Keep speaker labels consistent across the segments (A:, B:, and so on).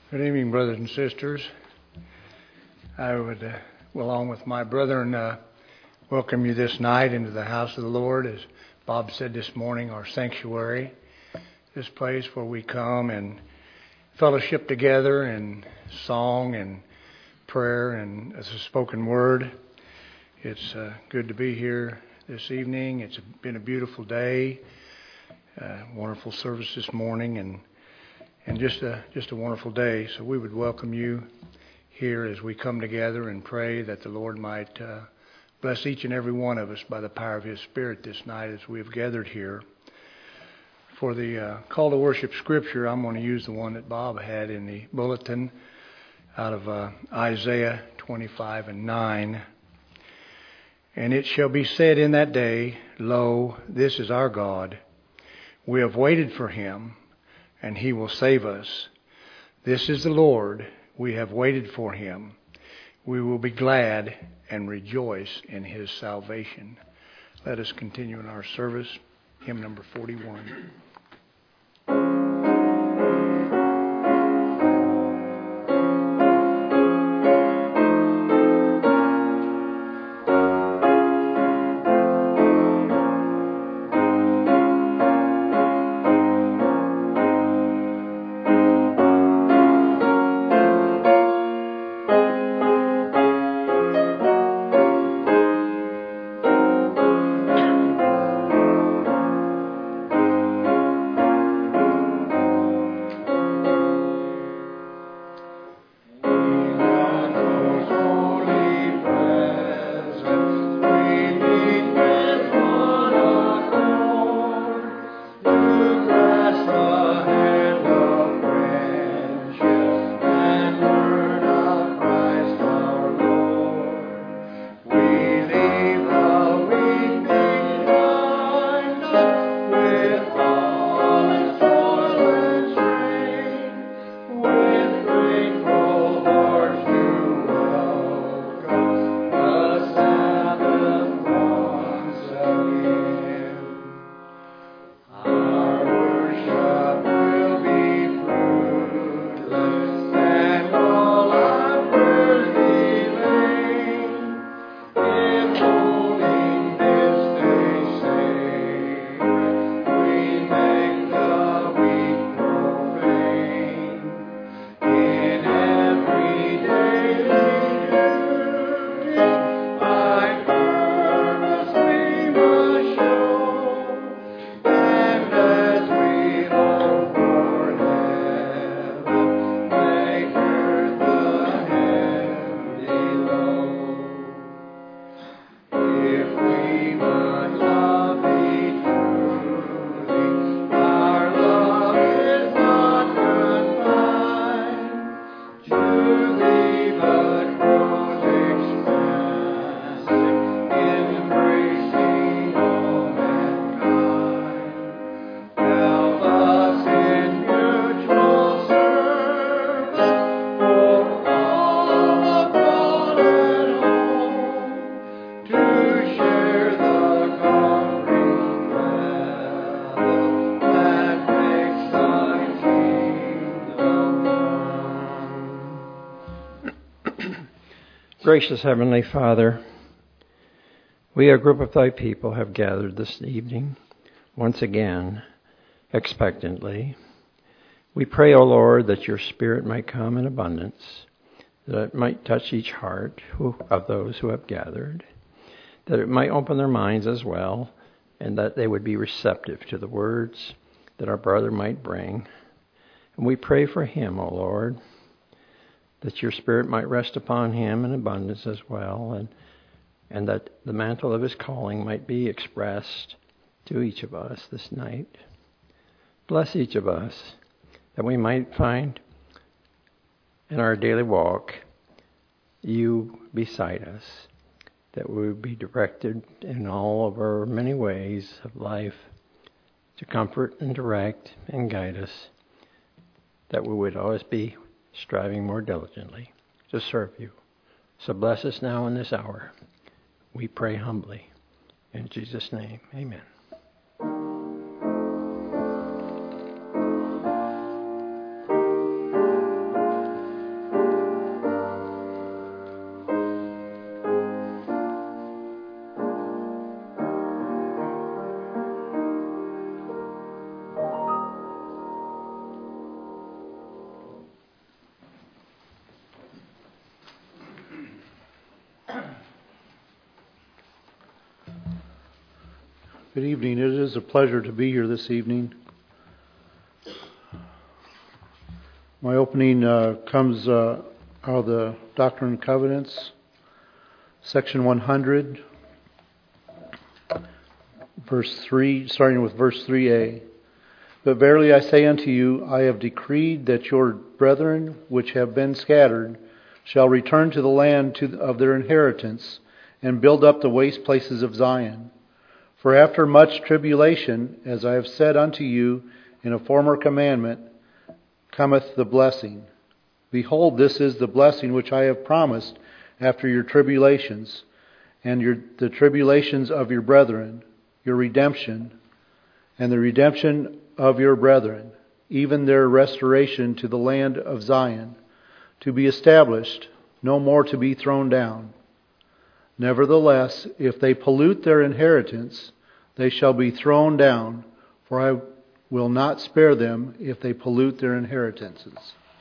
A: Good evening, brothers and sisters. I would, along with my brethren, welcome you this night into the house of the Lord. As Bob said this morning, our sanctuary, this place where we come and fellowship together in song and prayer and as a spoken word. It's good to be here this evening. It's been a beautiful day, wonderful service this morning, and just a wonderful day. So we would welcome you here as we come together and pray that the Lord might bless each and every one of us by the power of His Spirit this night as we have gathered here. For the call to worship scripture, I'm going to use the one that Bob had in the bulletin out of Isaiah 25:9. And it shall be said in that day, Lo, this is our God. We have waited for Him, and He will save us. This is the Lord. We have waited for Him. We will be glad and rejoice in His salvation. Let us continue in our service. Hymn number 41.
B: Gracious Heavenly Father, we, a group of Thy people, have gathered this evening, once again, expectantly. We pray, O Lord, that Your Spirit might come in abundance, that it might touch each heart of those who have gathered, that it might open their minds as well, and that they would be receptive to the words that our brother might bring. And we pray for him, O Lord, that Your Spirit might rest upon him in abundance as well, and that the mantle of his calling might be expressed to each of us this night. Bless each of us, that we might find in our daily walk You beside us, that we would be directed in all of our many ways of life to comfort and direct and guide us, that we would always be striving more diligently to serve You. So bless us now in this hour. We pray humbly. In Jesus' name, amen.
C: Good evening. It is a pleasure to be here this evening. My opening comes out of the Doctrine and Covenants, section 100, verse 3, starting with verse 3a. But verily I say unto you, I have decreed that your brethren which have been scattered shall return to the land of their inheritance, and build up the waste places of Zion. For after much tribulation, as I have said unto you in a former commandment, cometh the blessing. Behold, this is the blessing which I have promised after your tribulations, and the tribulations of your brethren, your redemption, and the redemption of your brethren, even their restoration to the land of Zion, to be established, no more to be thrown down. Nevertheless, if they pollute their inheritance, they shall be thrown down, for I will not spare them if they pollute their inheritances.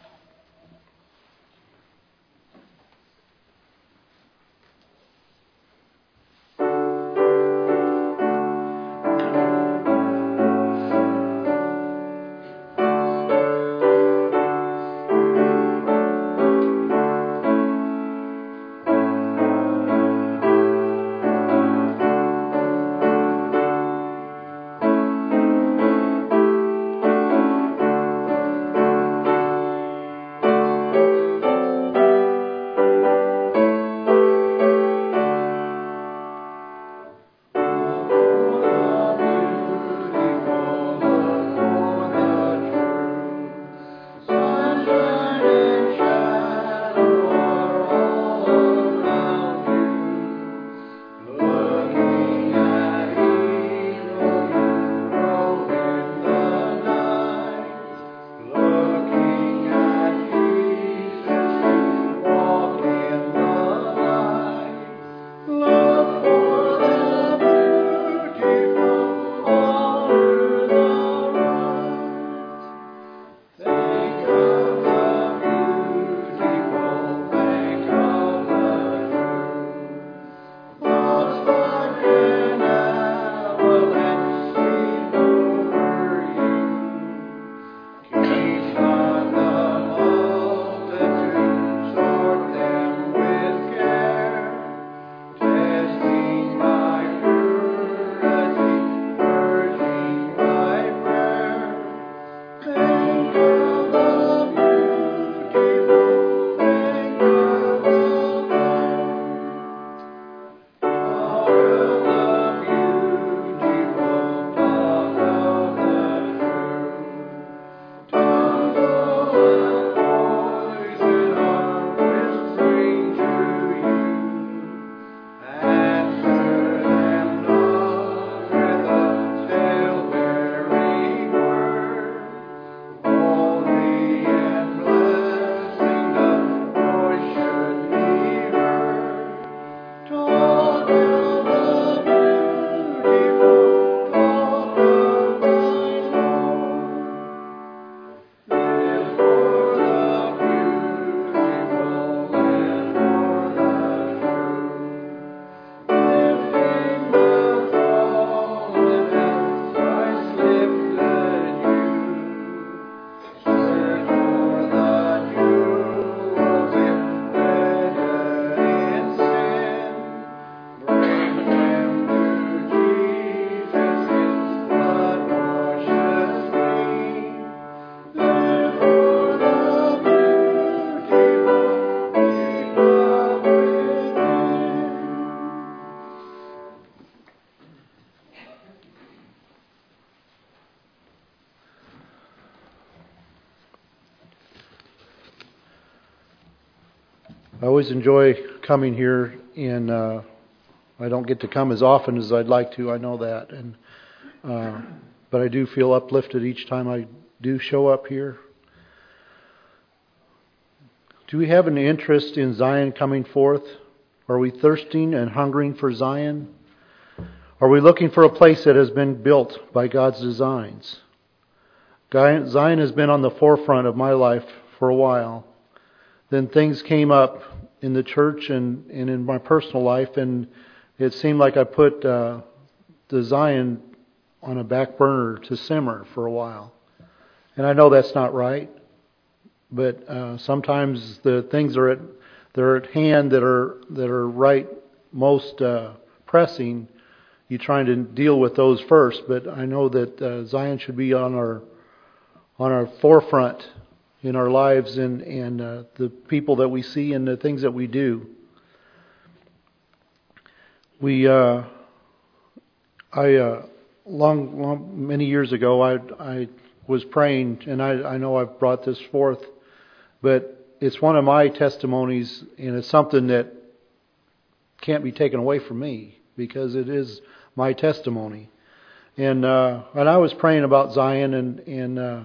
C: I always enjoy coming here, and I don't get to come as often as I'd like to. I know that, but I do feel uplifted each time I do show up here. Do we have an interest in Zion coming forth? Are we thirsting and hungering for Zion? Are we looking for a place that has been built by God's designs? Zion has been on the forefront of my life for a while. Then things came up in the church and in my personal life, and it seemed like I put the Zion a back burner to simmer for a while. And I know that's not right, but sometimes the things are at hand that are right most pressing. You're trying to deal with those first, but I know that Zion should be on our forefront in our lives and the people that we see and the things that we do. Many years ago, I was praying, and I know I've brought this forth, but it's one of my testimonies, and it's something that can't be taken away from me because it is my testimony. And I was praying about Zion, and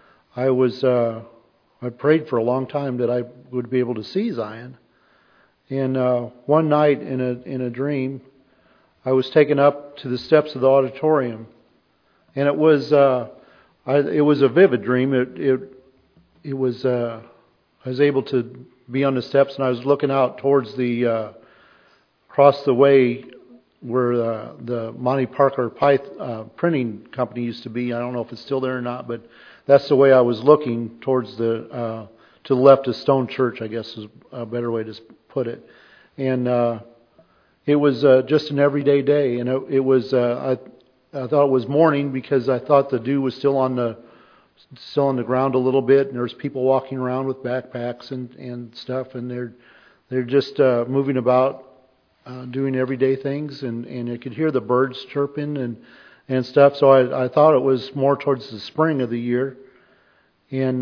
C: I prayed for a long time that I would be able to see Zion. And one night in a dream, I was taken up to the steps of the auditorium, and it was a vivid dream. I was able to be on the steps, and I was looking out towards across the way where the Monty Parker printing company used to be. I don't know if it's still there or not, but that's the way I was looking towards to the left of Stone Church, I guess is a better way to put it. And it was just an everyday day, and it was. I thought it was morning because I thought the dew was still on the ground a little bit, and there's people walking around with backpacks and stuff, and they're just moving about, doing everyday things, and you could hear the birds chirping and stuff. So I thought it was more towards the spring of the year, and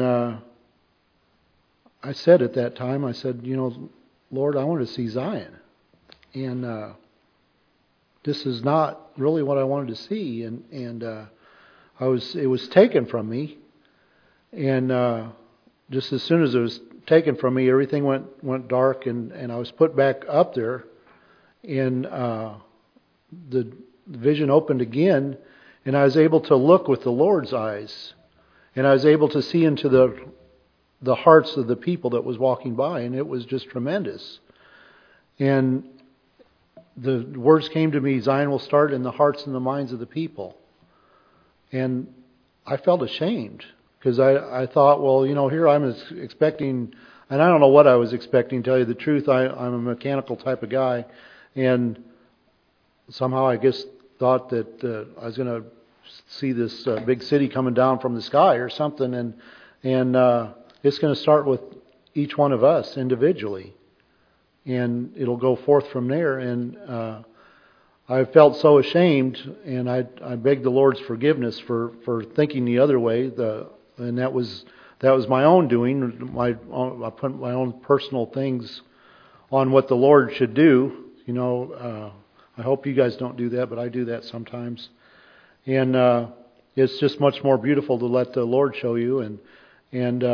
C: I said at that time, I said, Lord, I want to see Zion, and this is not really what I wanted to see, and it was taken from me, and just as soon as it was taken from me, everything went dark, and I was put back up there, and the vision opened again, and I was able to look with the Lord's eyes, and I was able to see into the hearts of the people that was walking by, and it was just tremendous. And the words came to me, Zion will start in the hearts and the minds of the people. And I felt ashamed because I thought, well, here I'm expecting, and I don't know what I was expecting, to tell you the truth. I'm a mechanical type of guy, and somehow I guess thought that I was going to see this big city coming down from the sky or something, and it's going to start with each one of us individually, and it'll go forth from there. And I felt so ashamed, and I begged the Lord's forgiveness for thinking the other way. And that was my own doing. I put my own personal things on what the Lord should do. I hope you guys don't do that, but I do that sometimes. And it's just much more beautiful to let the Lord show you. And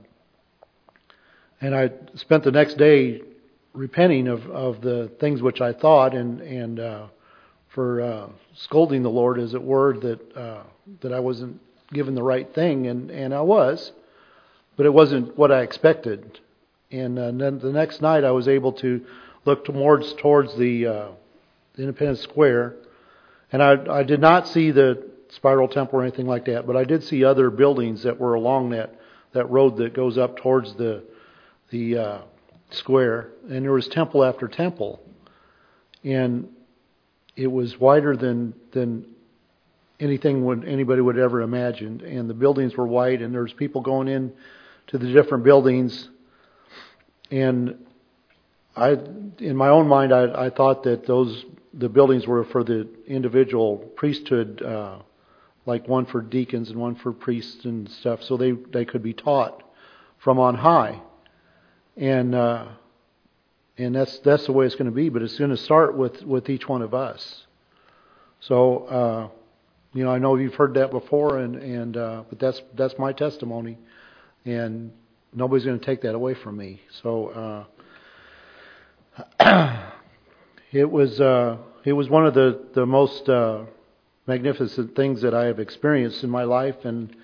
C: I spent the next day repenting of the things which I thought, and for scolding the Lord, as it were, that I wasn't given the right thing, and I was, but it wasn't what I expected. And then the next night, I was able to look towards the Independence Square, and I did not see the Spiral Temple or anything like that, but I did see other buildings that were along that road that goes up towards the square, and there was temple after temple, and it was wider than anything anybody would ever imagine, and the buildings were white, and there's people going in to the different buildings, and in my own mind, I thought that the buildings were for the individual priesthood, like one for deacons and one for priests and stuff, so they could be taught from on high. And that's the way it's going to be, but it's going to start with each one of us. So I know you've heard that before, but that's my testimony, and nobody's going to take that away from me. So it was one of the most magnificent things that I have experienced in my life, and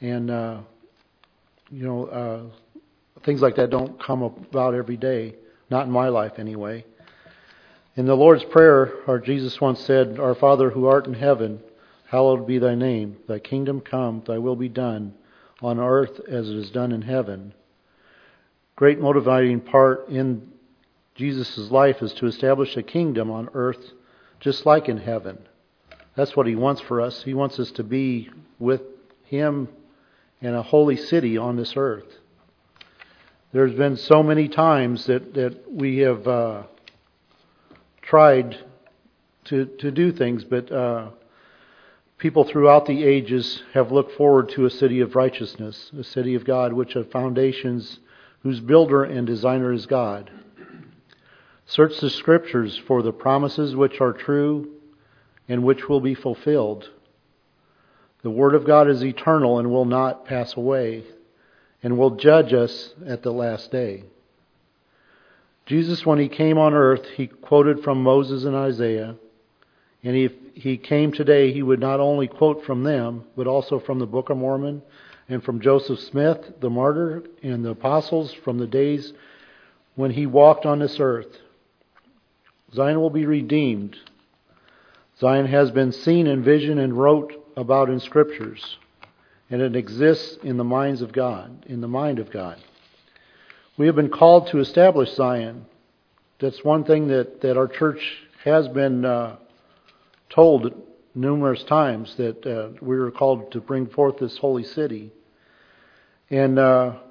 C: things like that don't come about every day, not in my life anyway. In the Lord's Prayer, our Jesus once said, "Our Father who art in heaven, hallowed be thy name. Thy kingdom come, thy will be done, on earth as it is done in heaven. Great motivating part in Jesus' life is to establish a kingdom on earth just like in heaven. That's what He wants for us. He wants us to be with Him in a holy city on this earth. There's been so many times that we have tried to do things, but people throughout the ages have looked forward to a city of righteousness, a city of God, which have foundations, whose builder and designer is God. Search the Scriptures for the promises which are true and which will be fulfilled. The Word of God is eternal and will not pass away, and will judge us at the last day. Jesus, when He came on earth, He quoted from Moses and Isaiah. And if He came today, He would not only quote from them, but also from the Book of Mormon and from Joseph Smith, the martyr, and the apostles from the days when He walked on this earth. Zion will be redeemed. Zion has been seen in vision and wrote about in Scriptures. And it exists in the minds of God, in the mind of God. We have been called to establish Zion. That's one thing that our church has been told numerous times, that we were called to bring forth this holy city. And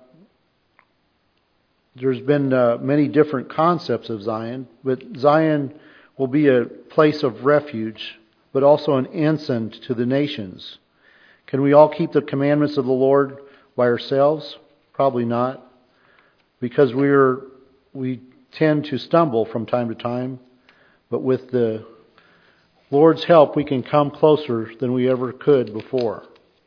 C: there's been many different concepts of Zion, but Zion will be a place of refuge, but also an ensign to the nations. Can we all keep the commandments of the Lord by ourselves? Probably not, because we tend to stumble from time to time, but with the Lord's help, we can come closer than we ever could before.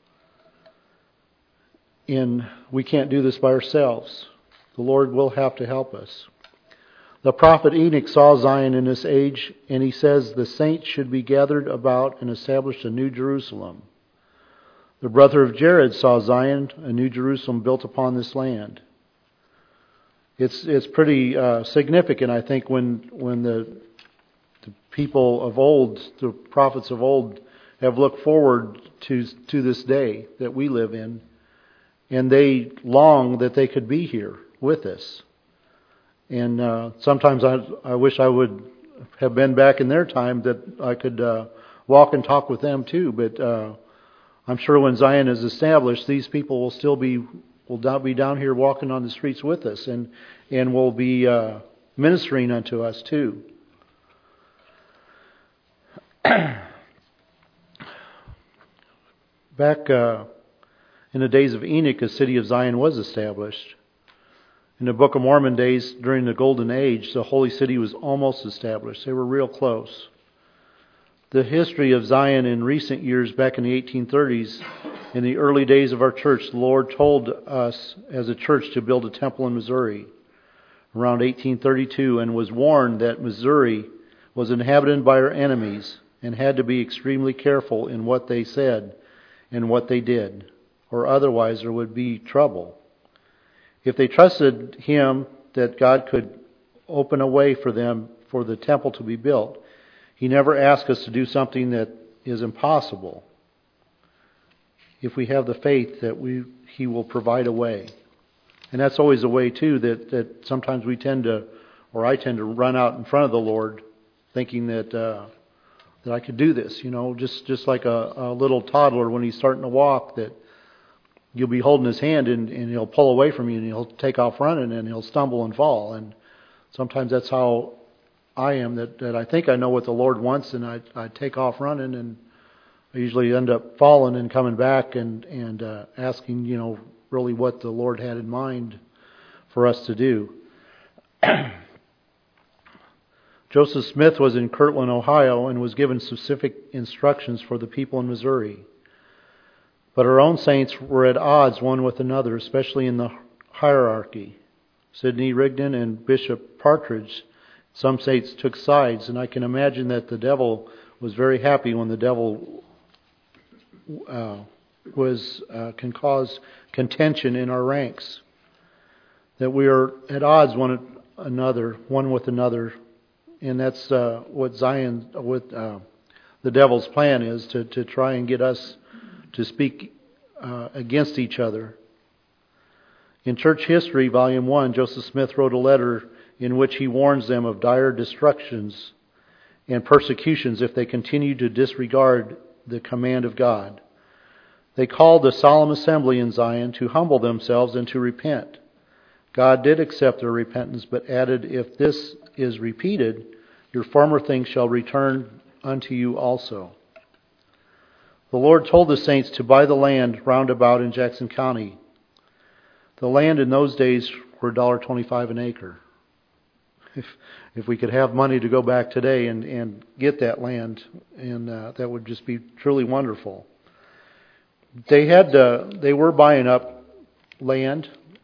C: And we can't do this by ourselves. The Lord will have to help us. The prophet Enoch saw Zion in this age, and he says the saints should be gathered about and establish a new Jerusalem. The brother of Jared saw Zion, a new Jerusalem built upon this land. It's pretty significant, I think, when the people of old, the prophets of old, have looked forward to this day that we live in, and they long that they could be here with us. And sometimes I wish I would have been back in their time, that I could walk and talk with them too. But I'm sure when Zion is established, these people will not be down here walking on the streets with us, and will be ministering unto us too. Back in the days of Enoch, the city of Zion was established. In the Book of Mormon days, during the Golden Age, the holy city was almost established. They were real close. The history of Zion in recent years, back in the 1830s, in the early days of our church, the Lord told us as a church to build a temple in Missouri around 1832, and was warned that Missouri was inhabited by our enemies and had to be extremely careful in what they said and what they did, or otherwise there would be trouble. If they trusted Him that God could open a way for them for the temple to be built, He never asked us to do something that is impossible. If we have the faith that He will provide a way. And that's always a way too that sometimes I tend to run out in front of the Lord thinking that I could do this, just like a little toddler when he's starting to walk, that you'll be holding his hand and he'll pull away from you and he'll take off running and he'll stumble and fall. And sometimes that's how I am, that I think I know what the Lord wants, and I take off running, and I usually end up falling and coming back and asking, really what the Lord had in mind for us to do. Joseph Smith was in Kirtland, Ohio, and was given specific instructions for the people in Missouri. But our own saints were at odds one with another, especially in the hierarchy. Sidney Rigdon and Bishop Partridge, some saints took sides, and I can imagine that the devil was very happy when the devil can cause contention in our ranks. That we are at odds one with another, and that's what the devil's plan is, to try and get us to speak against each other. In Church History, Volume 1, Joseph Smith wrote a letter in which he warns them of dire destructions and persecutions if they continue to disregard the command of God. They called the solemn assembly in Zion to humble themselves and to repent. God did accept their repentance, but added, "If this is repeated, your former things shall return unto you also." The Lord told the saints to buy the land round about in Jackson County. The land in those days were $1.25 an acre. If we could have money to go back today and get that land, and that would just be truly wonderful. They were buying up land,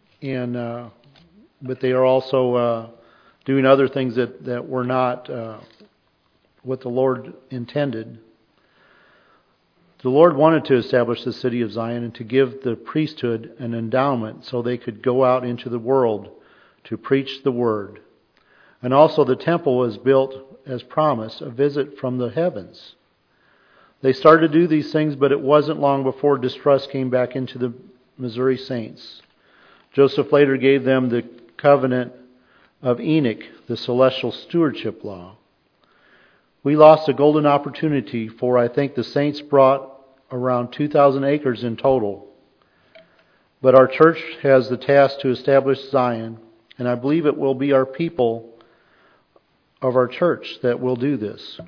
C: but they are also doing other things that were not what the Lord intended. The Lord wanted to establish the city of Zion and to give the priesthood an endowment so they could go out into the world to preach the word. And also the temple was built as promised, a visit from the heavens. They started to do these things, but it wasn't long before distrust came back into the Missouri saints. Joseph later gave them the covenant of Enoch, the celestial stewardship law. We lost a golden opportunity, for I think the saints brought around 2,000 acres in total. But our church has the task to establish Zion, and I believe it will be our people of our church that will do this.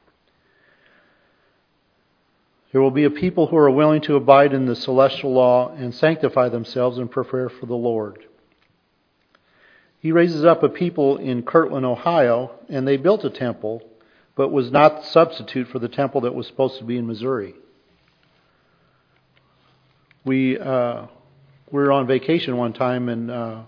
C: There will be a people who are willing to abide in the celestial law and sanctify themselves and prepare for the Lord. He raises up a people in Kirtland, Ohio, and they built a temple, but was not the substitute for the temple that was supposed to be in Missouri. We were on vacation one time, and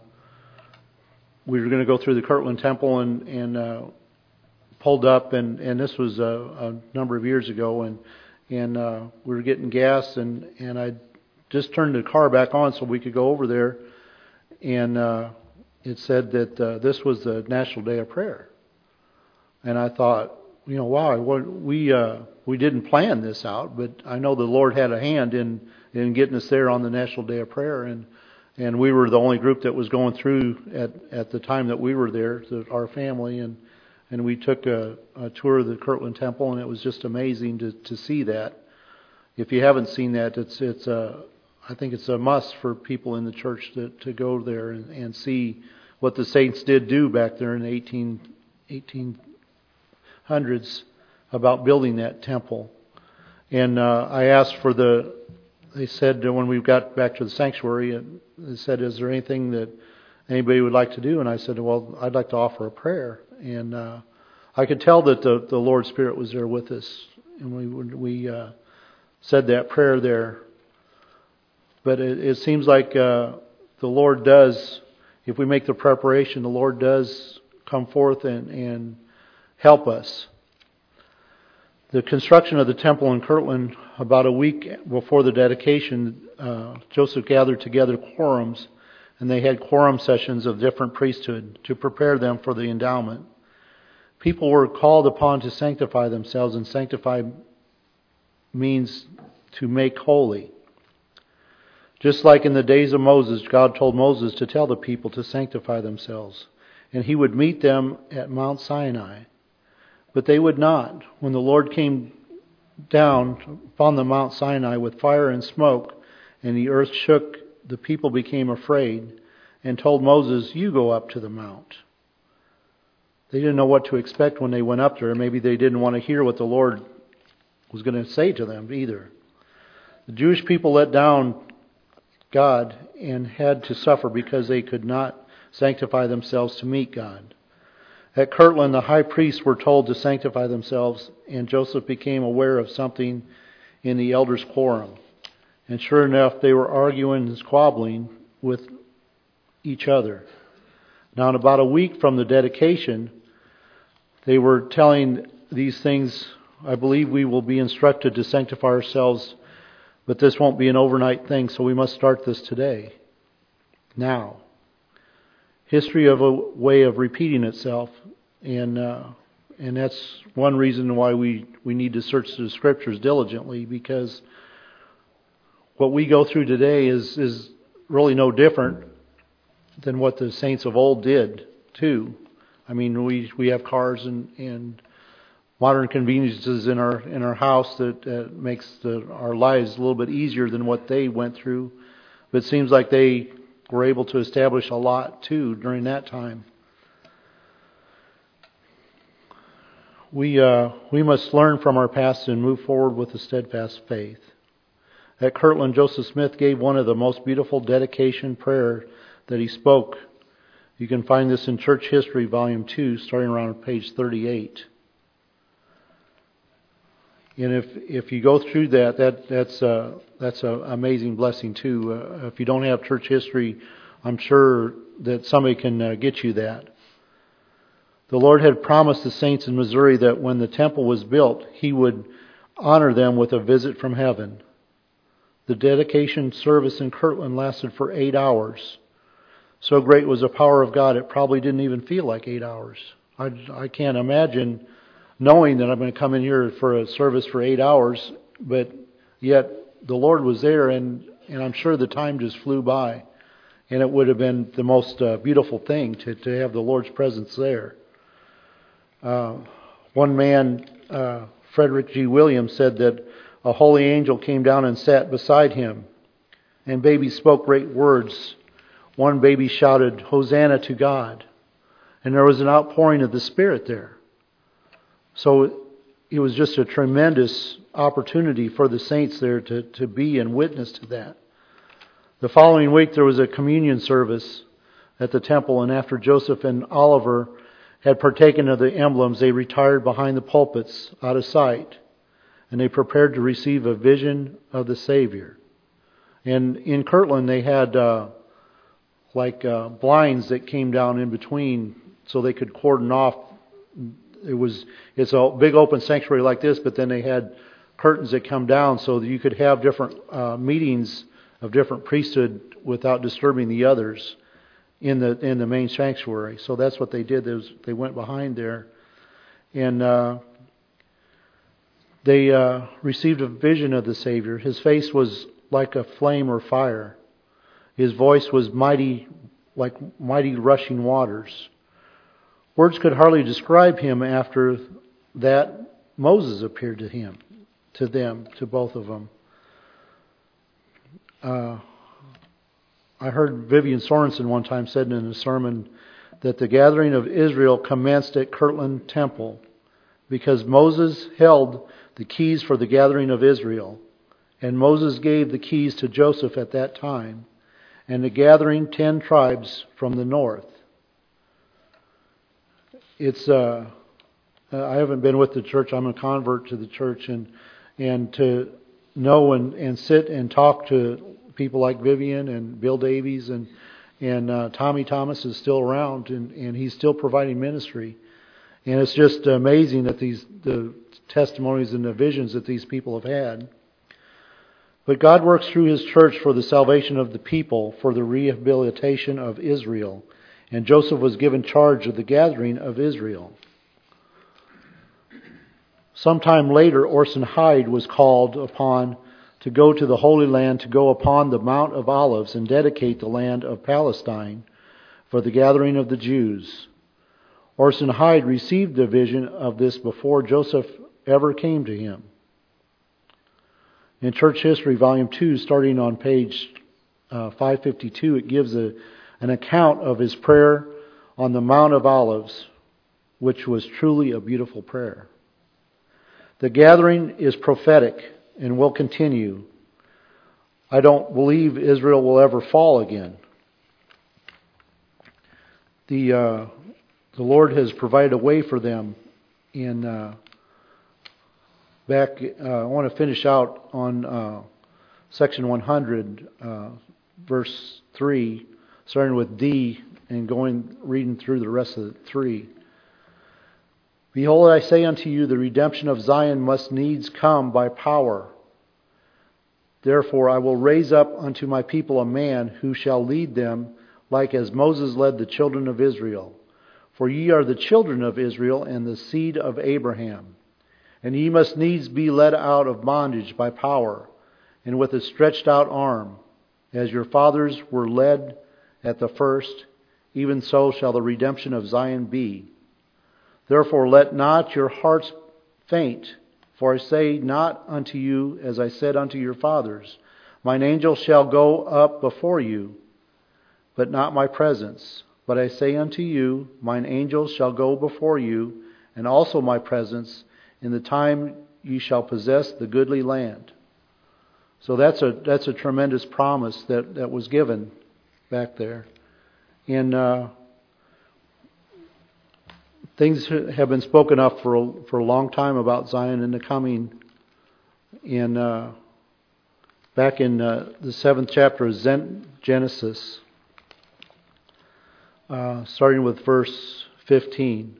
C: we were going to go through the Kirtland Temple, and pulled up, and this was a number of years ago, and we were getting gas, and I just turned the car back on so we could go over there, and it said that this was the National Day of Prayer. And I thought, wow, we didn't plan this out, but I know the Lord had a hand in getting us there on the National Day of Prayer, and we were the only group that was going through at the time that we were there, our family, and we took a tour of the Kirtland Temple, and it was just amazing to see that. If you haven't seen that, I think it's a must for people in the church to go there and see what the saints did do back there in the 1800s about building that temple. And I asked they said when we got back to the sanctuary, they said, "Is there anything that anybody would like to do?" And I said, "Well, I'd like to offer a prayer." And I could tell that the Lord's Spirit was there with us, and we said that prayer there. But it seems like the Lord does, if we make the preparation, the Lord does come forth and help us. The construction of the temple in Kirtland, about a week before the dedication, Joseph gathered together quorums, and they had quorum sessions of different priesthood to prepare them for the endowment. People were called upon to sanctify themselves, and sanctify means to make holy. Just like in the days of Moses, God told Moses to tell the people to sanctify themselves, and he would meet them at Mount Sinai. But they would not. When the Lord came down upon the Mount Sinai with fire and smoke, and the earth shook, the people became afraid and told Moses, "You go up to the mount." They didn't know what to expect when they went up there. Maybe they didn't want to hear what the Lord was going to say to them either. The Jewish people let down God and had to suffer because they could not sanctify themselves to meet God. At Kirtland, the high priests were told to sanctify themselves, and Joseph became aware of something in the elders' quorum. And sure enough, they were arguing and squabbling with each other. Now, in about a week from the dedication, they were telling these things. I believe we will be instructed to sanctify ourselves, but this won't be an overnight thing, so we must start this today. Now. History of a way of repeating itself, and And that's one reason why we need to search the Scriptures diligently, because what we go through today is really no different than what the saints of old did too. I mean, we have cars and modern conveniences in our house that makes our lives a little bit easier than what they went through. But it seems like they were able to establish a lot too during that time. We must learn from our past and move forward with a steadfast faith. At Kirtland, Joseph Smith gave one of the most beautiful dedication prayer that he spoke. You can find this in Church History, Volume 2, starting around page 38. And if you go through that's an amazing blessing too. If you don't have church history, I'm sure that somebody can get you that. The Lord had promised the saints in Missouri that when the temple was built, He would honor them with a visit from heaven. The dedication service in Kirtland lasted for 8 hours. So great was the power of God, it probably didn't even feel like 8 hours. I can't imagine knowing that I'm going to come in here for a service for 8 hours, but yet the Lord was there, and I'm sure the time just flew by. And it would have been the most beautiful thing to have the Lord's presence there. One man, Frederick G. Williams, said that a holy angel came down and sat beside him, and babies spoke great words. One baby shouted, "Hosanna to God." And there was an outpouring of the Spirit there. So it was just a tremendous opportunity for the saints there to be and witness to that. The following week there was a communion service at the temple, and after Joseph and Oliver had partaken of the emblems, they retired behind the pulpits out of sight, and they prepared to receive a vision of the Savior. And in Kirtland they had blinds that came down in between so they could cordon off. It's a big open sanctuary like this, but then they had curtains that come down so that you could have different meetings of different priesthood without disturbing the others in the main sanctuary. So that's what they did. They went behind there, and they received a vision of the Savior. His face was like a flame or fire. His voice was mighty, like mighty rushing waters. Words could hardly describe him. After that, Moses appeared to them, to both of them. I heard Vivian Sorensen one time said in a sermon that the gathering of Israel commenced at Kirtland Temple because Moses held the keys for the gathering of Israel, and Moses gave the keys to Joseph at that time, and the gathering 10 tribes from the north. It's I haven't been with the church. I'm a convert to the church, and to know and sit and talk to people like Vivian and Bill Davies and Tommy Thomas is still around, and he's still providing ministry. And it's just amazing that the testimonies and the visions that these people have had. But God works through His church for the salvation of the people, for the rehabilitation of Israel. And Joseph was given charge of the gathering of Israel. Sometime later, Orson Hyde was called upon to go to the Holy Land, to go upon the Mount of Olives and dedicate the land of Palestine for the gathering of the Jews. Orson Hyde received the vision of this before Joseph ever came to him. In Church History, Volume 2, starting on page 552, it gives an account of his prayer on the Mount of Olives, which was truly a beautiful prayer. The gathering is prophetic and will continue. I don't believe Israel will ever fall again. The Lord has provided a way for them. I want to finish out on section 100, verse 3, starting with D and reading through the rest of the 3. Behold, I say unto you, the redemption of Zion must needs come by power. Therefore I will raise up unto my people a man who shall lead them, like as Moses led the children of Israel. For ye are the children of Israel and the seed of Abraham. And ye must needs be led out of bondage by power, and with a stretched out arm, as your fathers were led at the first, even so shall the redemption of Zion be. Therefore let not your hearts faint, for I say not unto you as I said unto your fathers, Mine angel shall go up before you, but not my presence. But I say unto you, Mine angel shall go before you, and also my presence, in the time ye shall possess the goodly land. So that's a tremendous promise that was given back there. And things have been spoken of for a long time about Zion and the coming. And back in the 7th chapter of Genesis, starting with verse 15.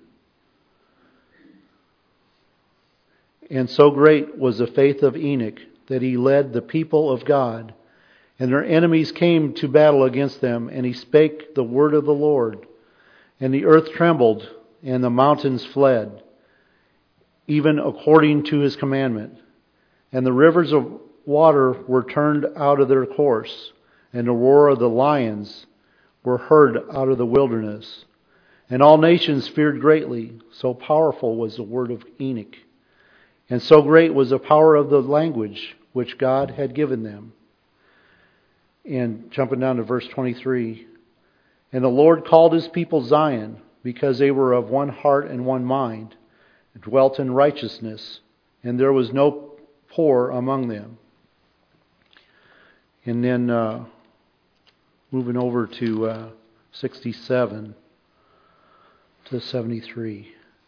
C: And so great was the faith of Enoch that he led the people of God, and their enemies came to battle against them, and he spake the word of the Lord. And the earth trembled, and the mountains fled, even according to his commandment. And the rivers of water were turned out of their course, and the roar of the lions were heard out of the wilderness. And all nations feared greatly, so powerful was the word of Enoch. And so great was the power of the language which God had given them. And jumping down to verse 23. And the Lord called his people Zion, because they were of one heart and one mind, and dwelt in righteousness, and there was no poor among them. And then moving over to 67 to 73.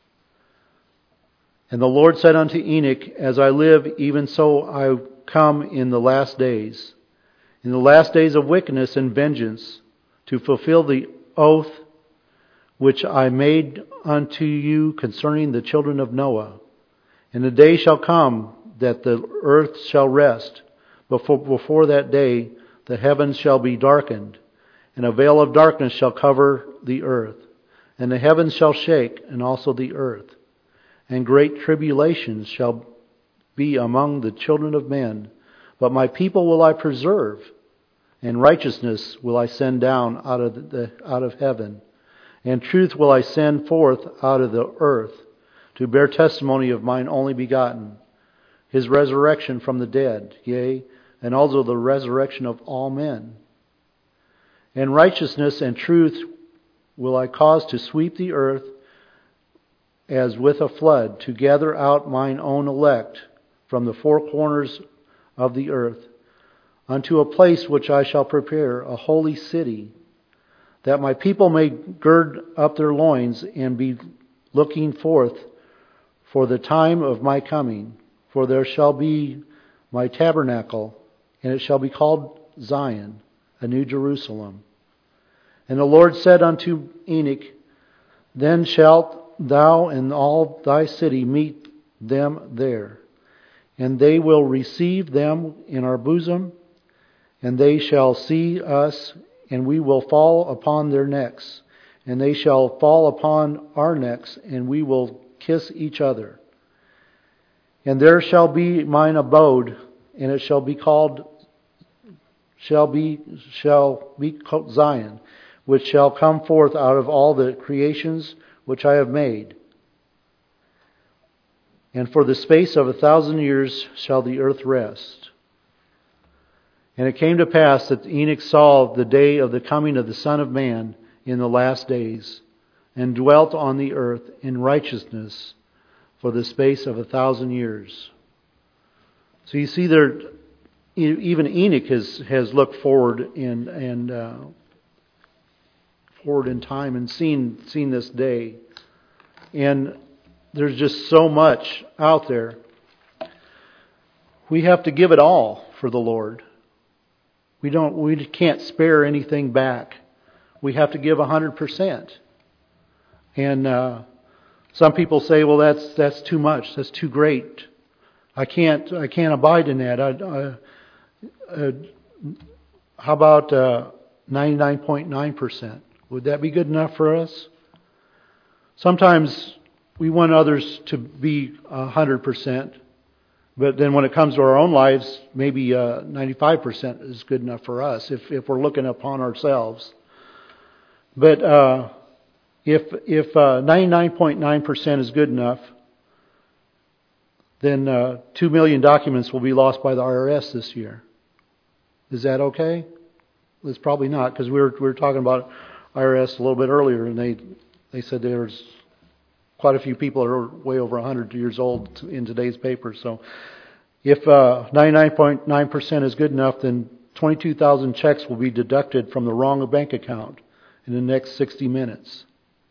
C: And the Lord said unto Enoch, As I live, even so I come in the last days. In the last days of wickedness and vengeance, to fulfill the oath which I made unto you concerning the children of Noah. And the day shall come that the earth shall rest. Before that day the heavens shall be darkened, and a veil of darkness shall cover the earth. And the heavens shall shake, and also the earth. And great tribulations shall be among the children of men. But my people will I preserve, and righteousness will I send down out of heaven. And truth will I send forth out of the earth, to bear testimony of mine only begotten, his resurrection from the dead, yea, and also the resurrection of all men. And righteousness and truth will I cause to sweep the earth as with a flood, to gather out mine own elect from the four corners of the earth, unto a place which I shall prepare, a holy city, that my people may gird up their loins and be looking forth for the time of my coming. For there shall be my tabernacle, and it shall be called Zion, a new Jerusalem. And the Lord said unto Enoch, Then shalt thou and all thy city meet them there, and they will receive them in our bosom, and they shall see us, and we will fall upon their necks, and they shall fall upon our necks, and we will kiss each other. And there shall be mine abode, and it shall be called Zion, which shall come forth out of all the creations which I have made. And for the space of 1,000 years shall the earth rest. And it came to pass that Enoch saw the day of the coming of the Son of Man in the last days, and dwelt on the earth in righteousness for the space of 1,000 years. So you see there, even Enoch has looked forward forward in time and seen this day. And there's just so much out there. We have to give it all for the Lord. We can't spare anything back. We have to give 100%. And some people say, well, that's too much. That's too great. I can't abide in that. How about 99.9%? Would that be good enough for us? Sometimes we want others to be 100%, but then when it comes to our own lives, maybe 95% is good enough for us if we're looking upon ourselves. But if 99.9% is good enough, then 2 million documents will be lost by the IRS this year. Is that okay? It's probably not, because we were talking about IRS a little bit earlier, and they said there's quite a few people that are way over 100 years old in today's paper. So if 99.9% is good enough, then 22,000 checks will be deducted from the wrong bank account in the next 60 minutes.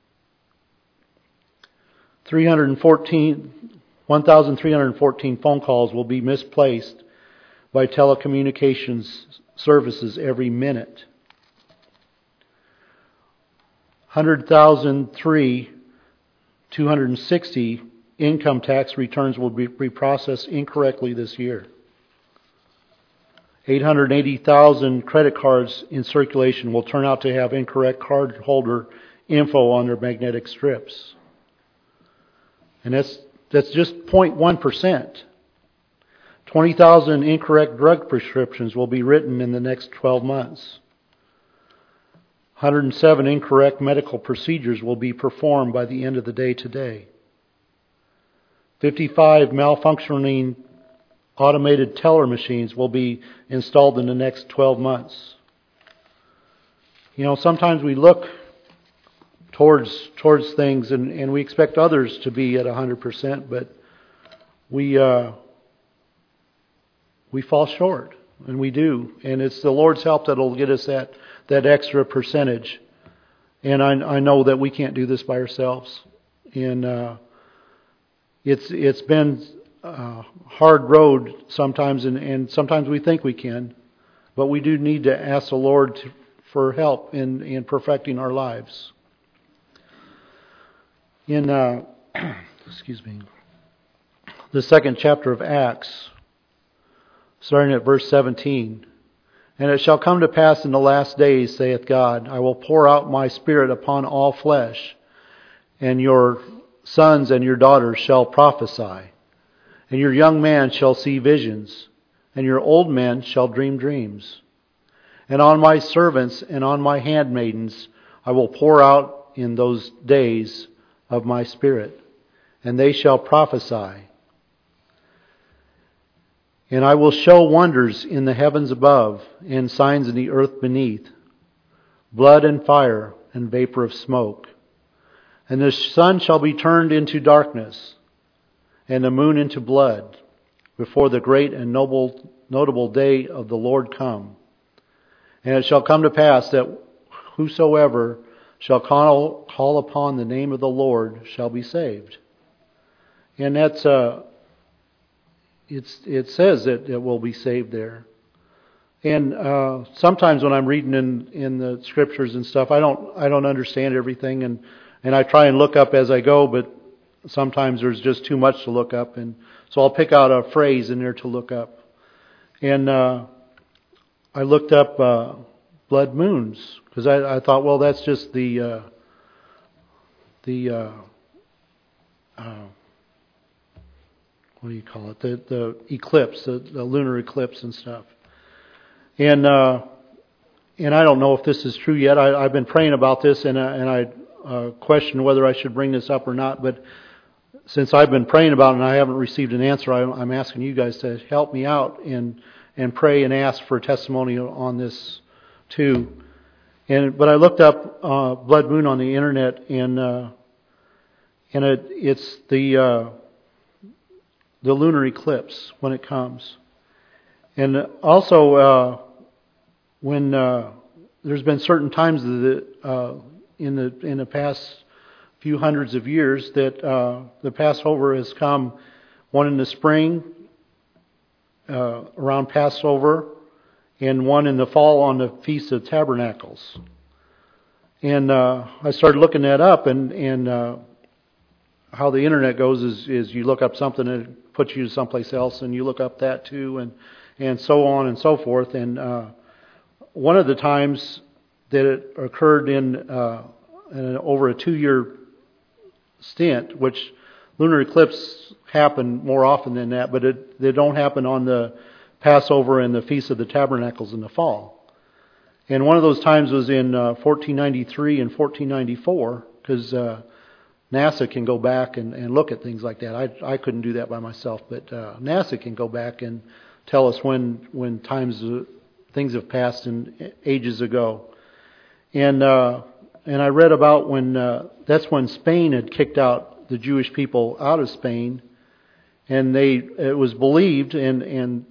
C: 1,314 phone calls will be misplaced by telecommunications services every minute. 260 income tax returns will be processed incorrectly this year. 880,000 credit cards in circulation will turn out to have incorrect card holder info on their magnetic strips. And that's just 0.1%. 20,000 incorrect drug prescriptions will be written in the next 12 months. 107 incorrect medical procedures will be performed by the end of the day today. 55 malfunctioning automated teller machines will be installed in the next 12 months. You know, sometimes we look towards things and we expect others to be at 100%, but we fall short, and we do. And it's the Lord's help that will get us that extra percentage. And I know that we can't do this by ourselves. And it's been a hard road sometimes, and sometimes we think we can, but we do need to ask the Lord for help in perfecting our lives. In the second chapter of Acts, starting at verse 17, "And it shall come to pass in the last days, saith God, I will pour out my Spirit upon all flesh, and your sons and your daughters shall prophesy, and your young man shall see visions, and your old men shall dream dreams. And on my servants and on my handmaidens I will pour out in those days of my Spirit, and they shall prophesy. And I will show wonders in the heavens above, and signs in the earth beneath, blood and fire and vapor of smoke. And the sun shall be turned into darkness, and the moon into blood, before the great and notable day of the Lord come. And it shall come to pass that whosoever shall call upon the name of the Lord shall be saved." And that's it says that it will be saved there. And sometimes when I'm reading in the scriptures and stuff, I don't understand everything, and I try and look up as I go, but sometimes there's just too much to look up, and so I'll pick out a phrase in there to look up. And I looked up blood moons, because I thought, well, that's just the what do you call it? The eclipse, the lunar eclipse and stuff. And I don't know if this is true yet. I've been praying about this, and I question whether I should bring this up or not. But since I've been praying about it and I haven't received an answer, I'm asking you guys to help me out and pray and ask for a testimony on this too. But I looked up blood moon on the internet, and it's the lunar eclipse when it comes. And also when there's been certain times that in the past few hundreds of years that the Passover has come, one in the spring around Passover, and one in the fall on the Feast of Tabernacles. And I started looking that up, and how the internet goes is you look up something and it puts you someplace else, and you look up that too, and so on and so forth. And one of the times that it occurred in over a 2-year stint, which lunar eclipses happen more often than that, but they don't happen on the Passover and the Feast of the Tabernacles in the fall. And one of those times was in 1493 and 1494, because NASA can go back and look at things like that. I couldn't do that by myself, but NASA can go back and tell us when things have passed in ages ago. And I read about that's when Spain had kicked out the Jewish people out of Spain, and it was believed, and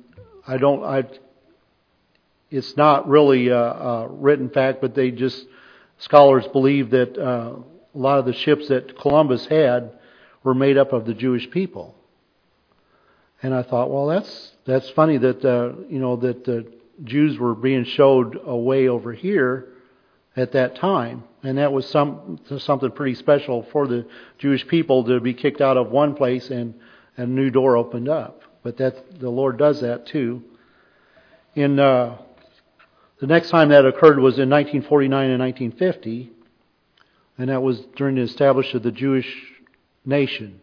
C: it's not really a written fact, but scholars believe that a lot of the ships that Columbus had were made up of the Jewish people. And I thought, well, that's funny that that the Jews were being showed a way over here at that time, and that was something pretty special for the Jewish people to be kicked out of one place and a new door opened up. But the Lord does that too. The next time that occurred was in 1949 and 1950, and that was during the establishment of the Jewish nation.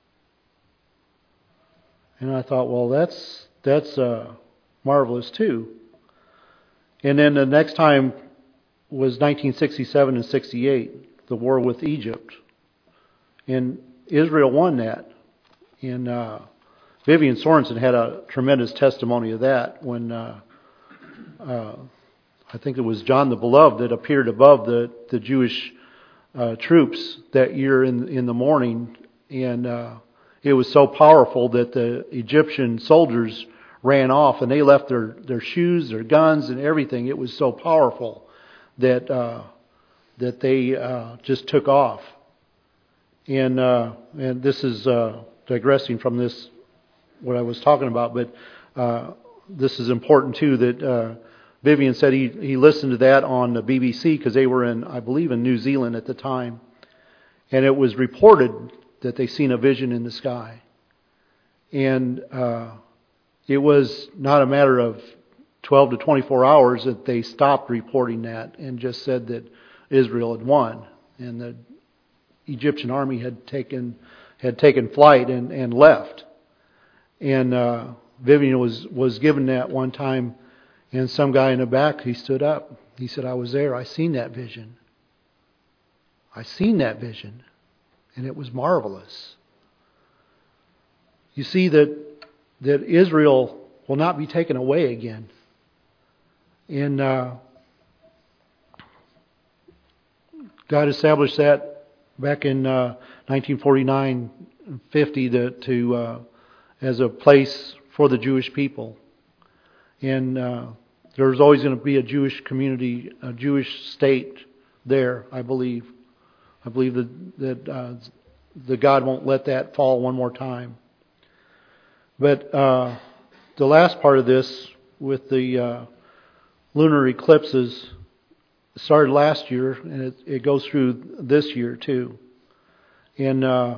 C: And I thought, well, that's marvelous too. And then the next time was 1967 and 68, the war with Egypt. And Israel won that. And Vivian Sorensen had a tremendous testimony of that when I think it was John the Beloved that appeared above the Jewish troops that year in the morning. And it was so powerful that the Egyptian soldiers ran off and they left their shoes, their guns, and everything. It was so powerful that they just took off. And this is digressing from this, what I was talking about, but this is important too, that Vivian said he listened to that on the BBC because they were I believe in New Zealand at the time. And it was reported that they seen a vision in the sky. And it was not a matter of 12 to 24 hours that they stopped reporting that and just said that Israel had won. And the Egyptian army had taken flight and left. And Vivian was given that one time, and some guy in the back, he stood up. He said, I was there. I seen that vision. I seen that vision. And it was marvelous. You see that Israel will not be taken away again. And God established that back in 1949 and 50 as a place for the Jewish people. And there's always going to be a Jewish community, a Jewish state there, I believe. I believe that God won't let that fall one more time. But the last part of this with the lunar eclipses started last year, and it goes through this year too. And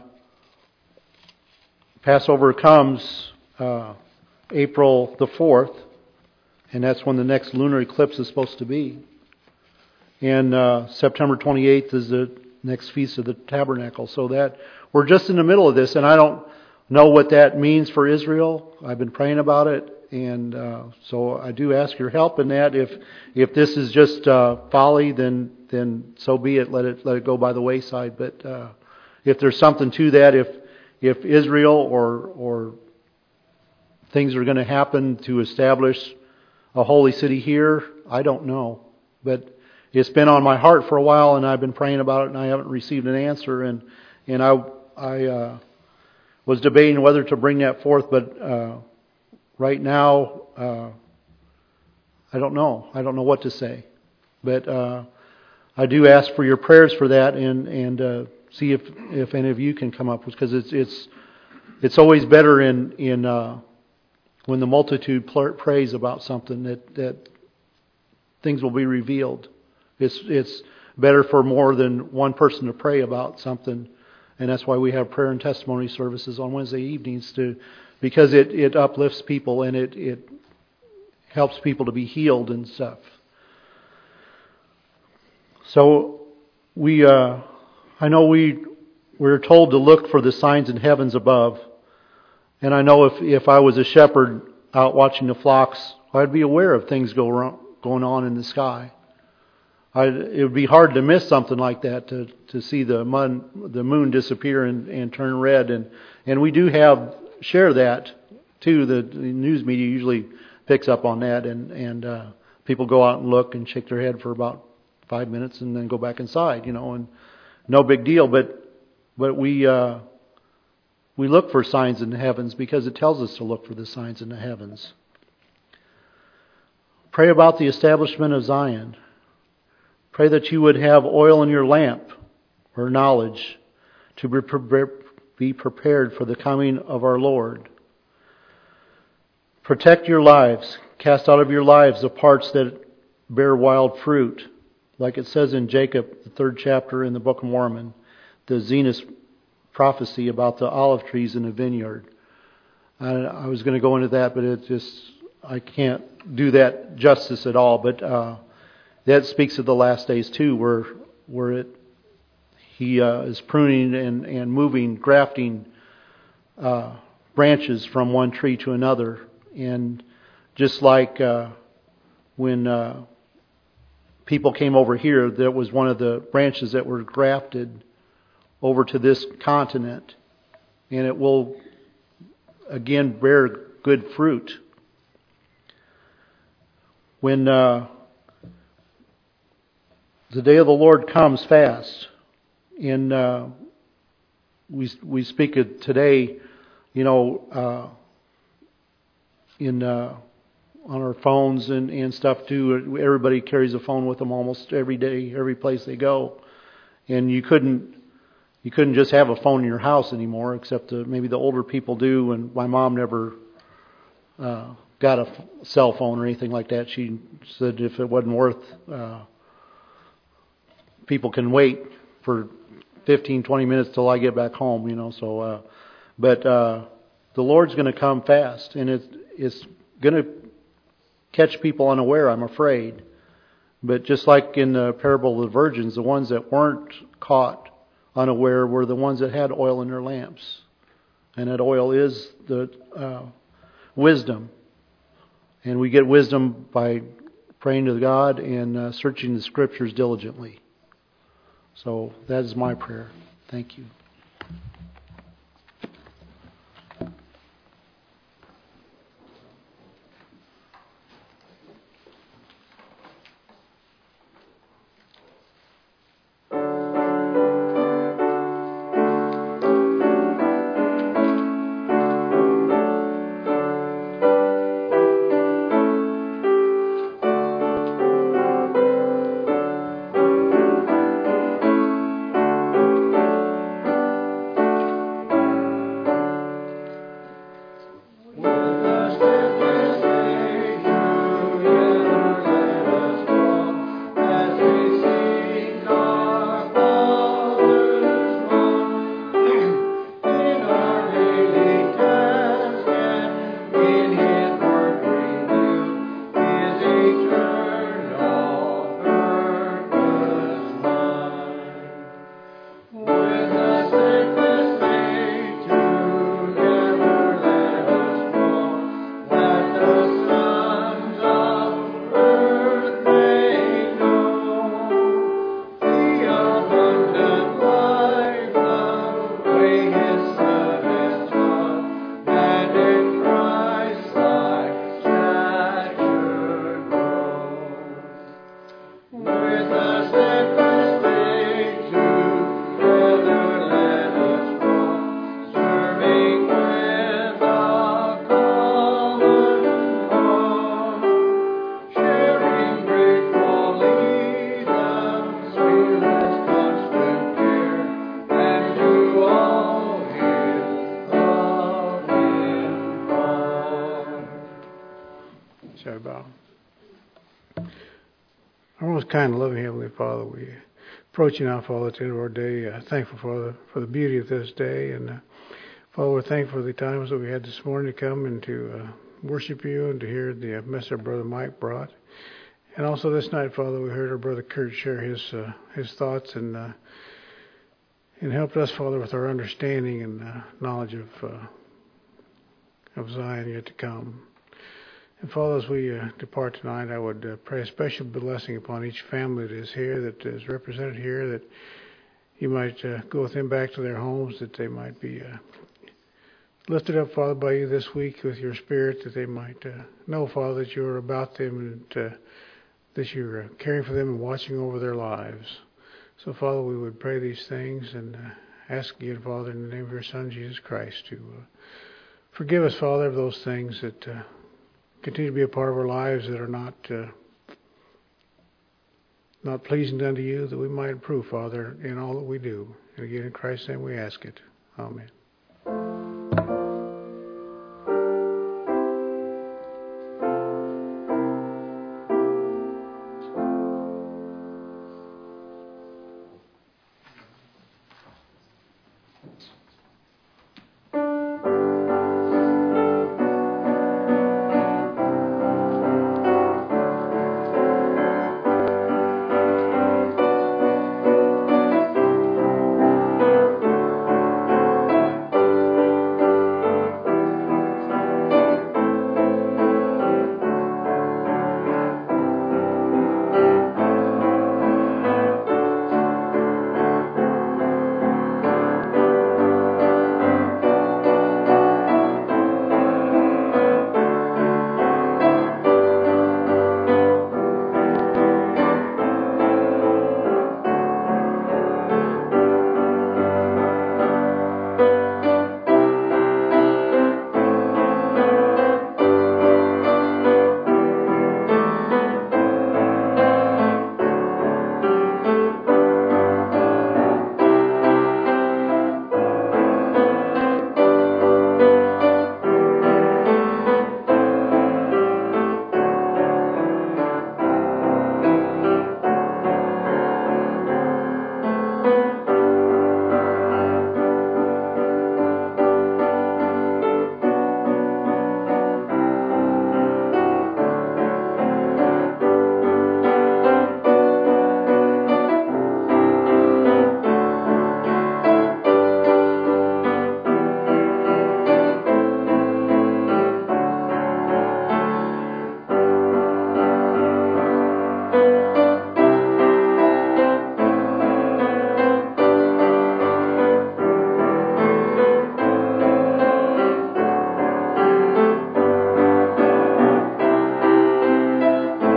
C: Passover comes April the 4th, and that's when the next lunar eclipse is supposed to be. And September 28th is the next Feast of the Tabernacle. So that we're just in the middle of this, and I don't know what that means for Israel. I've been praying about it, and so I do ask your help in that. If this is just folly, then so be it. Let it go by the wayside. But if there's something to that, if Israel or things are going to happen to establish a holy city here, I don't know. But it's been on my heart for a while, and I've been praying about it, and I haven't received an answer. And I was debating whether to bring that forth, but right now I don't know. I don't know what to say. But I do ask for your prayers for that, and see if any of you can come up with, because it's always better in when the multitude prays about something that things will be revealed. It's better for more than one person to pray about something, and that's why we have prayer and testimony services on Wednesday evenings, because it uplifts people and it helps people to be healed and stuff. So I know we we're told to look for the signs in heavens above. And I know if I was a shepherd out watching the flocks, I'd be aware of things going on in the sky. It would be hard to miss something like that, to see the moon disappear and turn red. And we do share that too. The news media usually picks up on that, and people go out and look and shake their head for about 5 minutes and then go back inside, and no big deal. But we look for signs in the heavens because it tells us to look for the signs in the heavens. Pray about the establishment of Zion. Pray that you would have oil in your lamp, or knowledge, to be prepared for the coming of our Lord. Protect your lives. Cast out of your lives the parts that bear wild fruit. Like it says in Jacob, the 3rd chapter in the Book of Mormon, the Zenos prophecy about the olive trees in the vineyard. I was going to go into that, but I can't do that justice at all. But that speaks of the last days too, where he is pruning and moving, grafting branches from one tree to another. And just like when people came over here, that was one of the branches that were grafted over to this continent. And it will again bear good fruit. When the day of the Lord comes fast, and we speak of today, on our phones and stuff too. Everybody carries a phone with them almost every day, every place they go. And you couldn't just have a phone in your house anymore, except maybe the older people do. And my mom never got a cell phone or anything like that. She said if it wasn't worth, people can wait for 15, 20 minutes till I get back home, but the Lord's going to come fast, and it's going to catch people unaware, I'm afraid. But just like in the parable of the virgins, the ones that weren't caught unaware were the ones that had oil in their lamps. And that oil is the wisdom. And we get wisdom by praying to God and searching the Scriptures diligently. So that is my prayer. Thank you.
D: Kind, loving Heavenly Father, we approach you now, Father, at the end of our day, thankful for the beauty of this day, and Father, we're thankful for the times that we had this morning to come and to worship you and to hear the message our brother Mike brought, and also this night, Father, we heard our brother Kurt share his thoughts and and help us, Father, with our understanding and knowledge of Zion yet to come. And Father, as we depart tonight, I would pray a special blessing upon each family that is here, that is represented here, that you might go with them back to their homes, that they might be lifted up, Father, by you this week with your Spirit, that they might know, Father, that you're about them and that you're caring for them and watching over their lives. So, Father, we would pray these things and ask again, Father, in the name of your Son, Jesus Christ, to forgive us, Father, of those things that continue to be a part of our lives that are not pleasing unto you, that we might improve, Father, in all that we do. And again, in Christ's name we ask it. Amen.